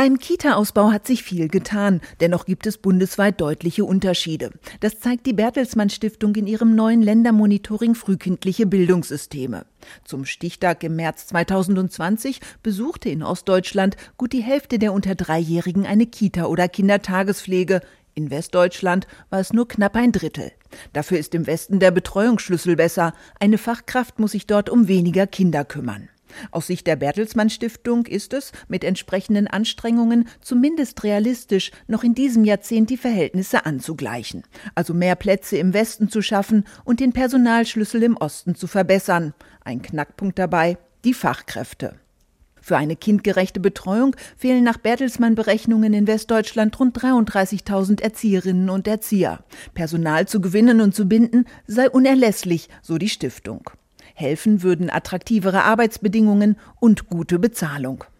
Beim Kita-Ausbau hat sich viel getan, dennoch gibt es bundesweit deutliche Unterschiede. Das zeigt die Bertelsmann Stiftung in ihrem neuen Ländermonitoring Frühkindliche Bildungssysteme. Zum Stichtag im März 2020 besuchte in Ostdeutschland gut die Hälfte der unter 3-Jährigen eine Kita oder Kindertagespflege. In Westdeutschland war es nur knapp ein Drittel. Dafür ist im Westen der Betreuungsschlüssel besser. Eine Fachkraft muss sich dort um weniger Kinder kümmern. Aus Sicht der Bertelsmann Stiftung ist es, mit entsprechenden Anstrengungen, zumindest realistisch, noch in diesem Jahrzehnt die Verhältnisse anzugleichen. Also mehr Plätze im Westen zu schaffen und den Personalschlüssel im Osten zu verbessern. Ein Knackpunkt dabei: die Fachkräfte. Für eine kindgerechte Betreuung fehlen nach Bertelsmann-Berechnungen in Westdeutschland rund 33.000 Erzieherinnen und Erzieher. Personal zu gewinnen und zu binden sei unerlässlich, so die Stiftung. Helfen würden attraktivere Arbeitsbedingungen und gute Bezahlung.